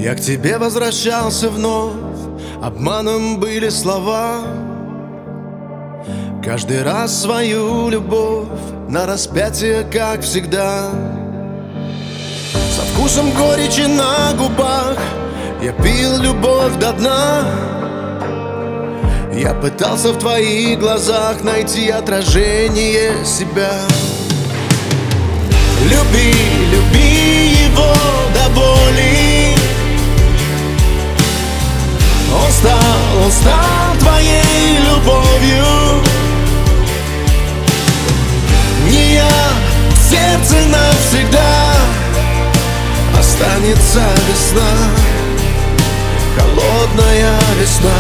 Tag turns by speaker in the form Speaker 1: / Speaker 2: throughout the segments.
Speaker 1: Я к тебе возвращался вновь, обманом были слова. Каждый раз свою любовь на распятие, как всегда. Со вкусом горечи на губах я пил любовь до дна. Я пытался в твоих глазах найти отражение себя. Люби, люби его до боли. Он стал твоей любовью. Не я, в сердце навсегда останется весна, холодная весна.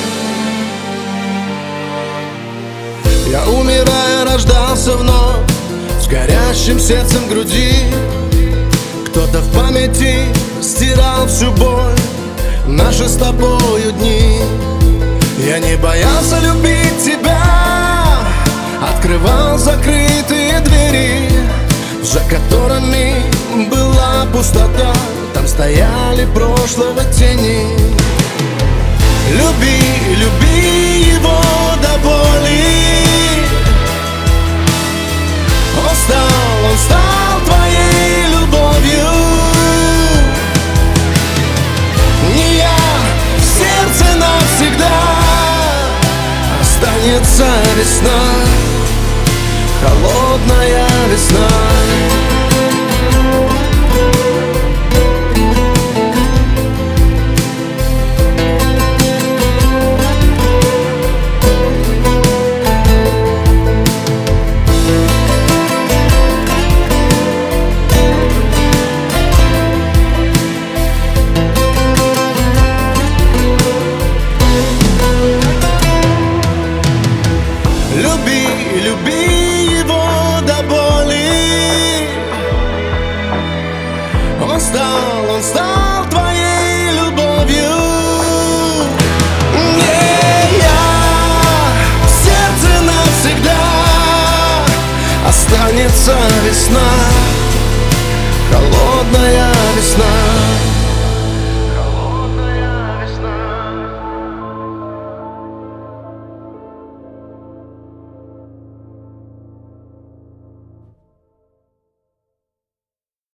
Speaker 1: Я, умирая, рождался вновь с горящим сердцем груди. Кто-то в памяти стирал всю боль, наши с тобою дни. Я не боялся любить тебя, открывал закрытые двери, за которыми была пустота. Там стояли прошлого тени. Люби, люби его до боли.